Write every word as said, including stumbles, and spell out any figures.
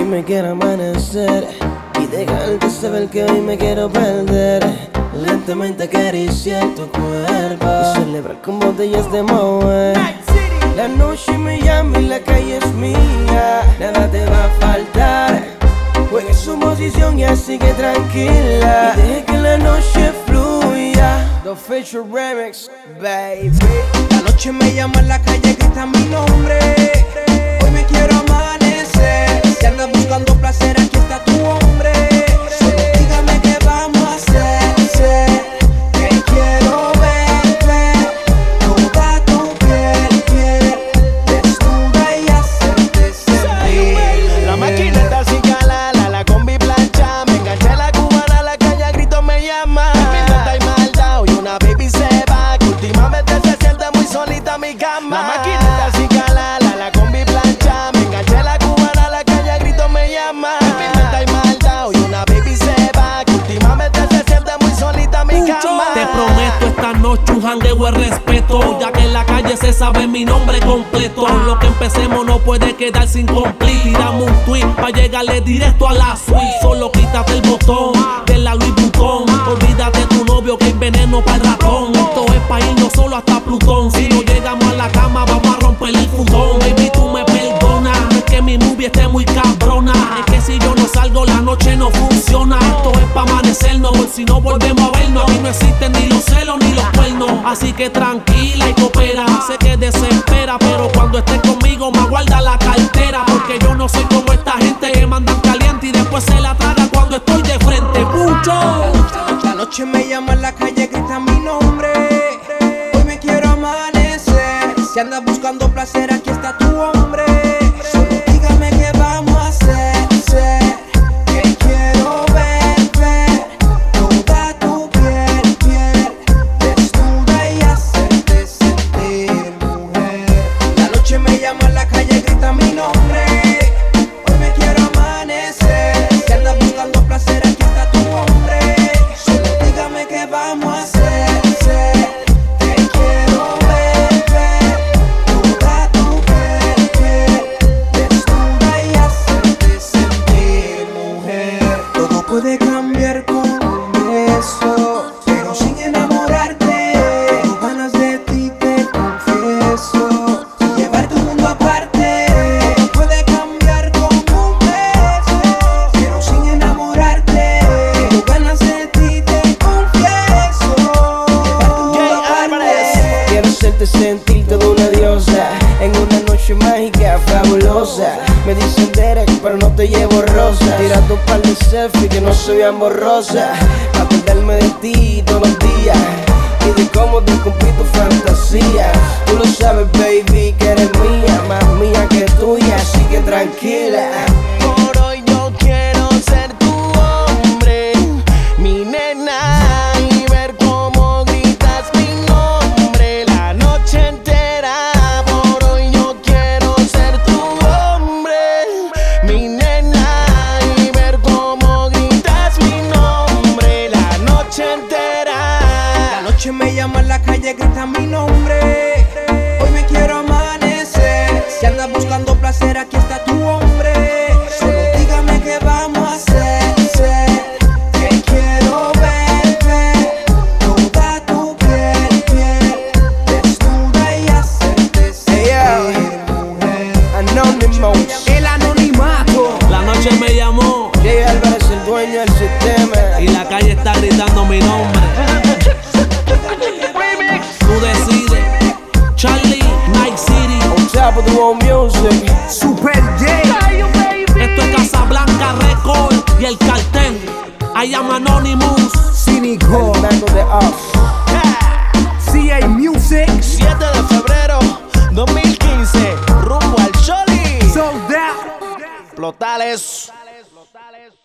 me quiero amanecer y dejarte saber que hoy me quiero perder. Lentamente acariciar tu cuerpo y celebrar con botellas de Moet. La noche me llama y la calle es mía, nada te va a faltar. Juegue su posición y así que tranquila y deje que la noche fluya. The Feature Remix, baby. La noche me llama en la calle, grita mi nombre. Hoy me quiero amanecer. Si andas buscando placer, aquí está tu hombre. Solo dígame qué vamos a hacer. Que quiero ver, ver toda tu piel, piel desnuda y hacerte sentir. La maquineta así cala, la, la combi plancha. Me enganché la cubana, la calle grito me llama. Mi nota y maldad, y una baby se va. Que últimamente se siente muy solita mi cama. La maquineta así cala, la, la combi plancha. Me enganché la cubana, la calle grito me llama. Mi nota y maldad, y una baby se va. Que últimamente se siente muy solita mi cama. Te prometo esta noche un jangueo de respeto, ya que en la calle se sabe mi nombre completo. Lo que empecemos no puede quedar sin cumplir. Tiramos un tweet pa' llegarle directo a la suite. Solo quítate el botón de la Louis Vuitton. Olvídate tu novio que hay veneno para el ratón. Esto es pa' irnos solo hasta Plutón. Si no llegamos a la cama vamos a romper el futón. Baby, tú me perdonas, no es que mi movie esté muy cabrona. Es que si yo no salgo la noche no funciona. Esto es pa' amanecernos, por si no volvemos a vernos. Aquí no existen ni los celos ni los cuernos. Así que tranquila y coopera. Sé que desespera, pero cuando estés conmigo me guarda la cartera. Porque yo no soy como esta gente que mandan caliente y después se la traga cuando estoy de frente. ¡Mucho! La noche me llama en la calle, grita mi nombre. Hoy me quiero amanecer. Si andas buscando placer, aquí está tu hombre. Solo dígame qué vamos a hacer. Que quiero ver, ver toda tu piel, piel desnuda y hacerte sentir mujer. La noche me llama en la calle, grita mi nombre. Hoy me quiero amanecer. Si andas buscando placer, aquí está tu hombre. Solo dígame qué vamos a hacer. Que quiero ver, ver toda tu piel, piel desnuda y hacerte sentir mujer. Todo puede cambiar con un beso, pero sin enamorarte. Tengo ganas de ti, te confieso, y llevar tu mundo aparte. Todo puede cambiar con un beso, pero sin enamorarte. Tengo ganas de ti, te confieso, llevar tu mundo aparte. Quiero hacerte sentir toda una diosa en una noche mágica, fabulosa. Me dicen Derek, pero no te llevo rosa. Tira tu par de selfies que no se vean borrosas, pa' acordarme de ti todos los días y de cómo te cumplí tu fantasía. Tú lo sabes, baby, que eres mía, más mía que tuya, así que tranquila. Por hoy yo quiero ser tu hombre, mi nena, y ver cómo gritas mi nombre la noche entera. Por hoy yo quiero ser tu hombre, mi nena, y ver cómo gritas mi nombre la noche entera. La noche me llama en la calle, grita mi nombre. Hoy me quiero amanecer. Si andas buscando placer, aquí está tu hombre. Solo dígame qué vamos a hacer. Que quiero ver, ver toda tu piel, piel desnuda y hacerte sentir mujer. Anonymous, El anonimato. La noche me llamó Jay Álvarez, el dueño del sistema. y la calle está gritando mi nombre. Tú decides, Charlie, Night City. On top of the world music. Super J. Esto es Casablanca Record y el cartel. I am Anonymous. Cínico. Hablando de us. C A Music. siete de febrero dos mil quince, rumbo al Choli. Sold out. Explotales.